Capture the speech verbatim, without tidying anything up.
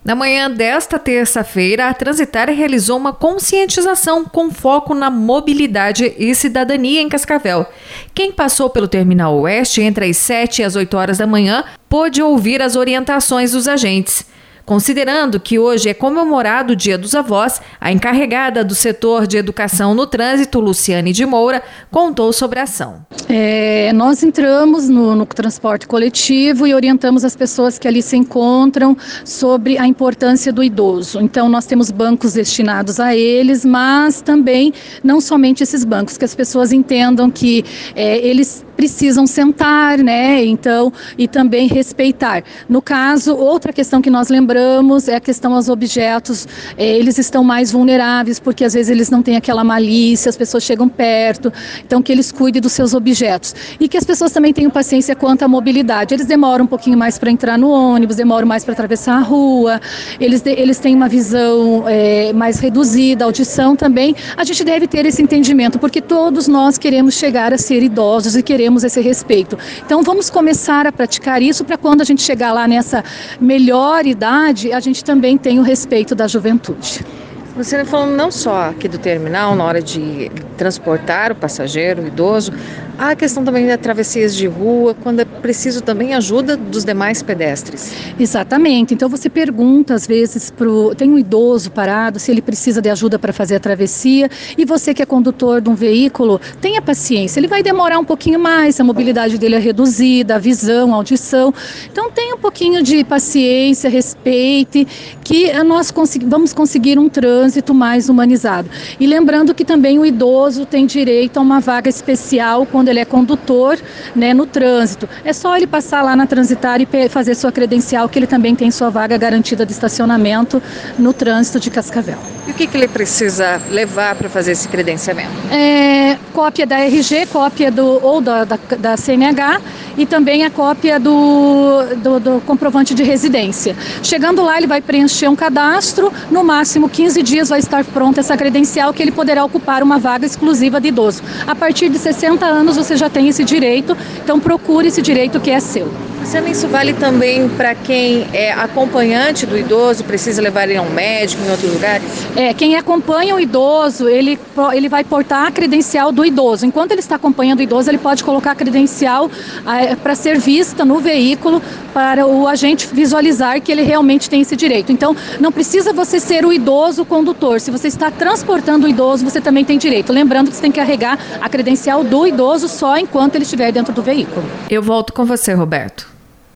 Na manhã desta terça-feira, a Transitar realizou uma conscientização com foco na mobilidade e cidadania em Cascavel. Quem passou pelo Terminal Oeste entre as sete e as oito horas da manhã pôde ouvir as orientações dos agentes. Considerando que hoje é comemorado o Dia dos Avós, a encarregada do setor de educação no trânsito, Luciane de Moura, contou sobre a ação. É, nós entramos no, no transporte coletivo e orientamos as pessoas que ali se encontram sobre a importância do idoso. Então, nós temos bancos destinados a eles, mas também não somente esses bancos, que as pessoas entendam que é, eles precisam sentar, né? Então, e também respeitar. No caso, outra questão que nós lembramos é a questão aos objetos. É, eles estão mais vulneráveis porque às vezes eles não têm aquela malícia, as pessoas chegam perto, então que eles cuidem dos seus objetos. E que as pessoas também tenham paciência quanto à mobilidade. Eles demoram um pouquinho mais para entrar no ônibus, demoram mais para atravessar a rua, eles, de, eles têm uma visão é, mais reduzida, audição também. A gente deve ter esse entendimento, porque todos nós queremos chegar a ser idosos e queremos esse respeito. Então vamos começar a praticar isso para quando a gente chegar lá nessa melhor idade, a gente também tem o respeito da juventude. Você falou não só aqui do terminal, na hora de transportar o passageiro, o idoso, há a questão também de travessias de rua, quando é preciso também ajuda dos demais pedestres. Exatamente. Então você pergunta às vezes, pro, tem um idoso parado, se ele precisa de ajuda para fazer a travessia, e você que é condutor de um veículo, tenha paciência, ele vai demorar um pouquinho mais, a mobilidade dele é reduzida, a visão, a audição. Então tenha um pouquinho de paciência, respeite, que nós consegui, vamos conseguir um trânsito mais humanizado. E lembrando que também o idoso tem direito a uma vaga especial quando ele é condutor, né, no trânsito. É só ele passar lá na Transitar e fazer sua credencial, que ele também tem sua vaga garantida de estacionamento no trânsito de Cascavel. E o que, que ele precisa levar para fazer esse credenciamento? É, cópia da R G, cópia do, ou da, da, da C N H e também a cópia do, do, do comprovante de residência. Chegando lá, ele vai preencher um cadastro, no máximo quinze dias vai estar pronta essa credencial que ele poderá ocupar uma vaga exclusiva de idoso. A partir de sessenta anos você já tem esse direito, então procure esse direito que é seu. Luciane, isso vale também para quem é acompanhante do idoso, precisa levar ele a um médico em outros lugares? É, quem acompanha o idoso, ele, ele vai portar a credencial do idoso. Enquanto ele está acompanhando o idoso, ele pode colocar a credencial é, para ser vista no veículo, para o agente visualizar que ele realmente tem esse direito. Então, não precisa você ser o idoso condutor. Se você está transportando o idoso, você também tem direito. Lembrando que você tem que carregar a credencial do idoso só enquanto ele estiver dentro do veículo. Eu volto com você, Roberto.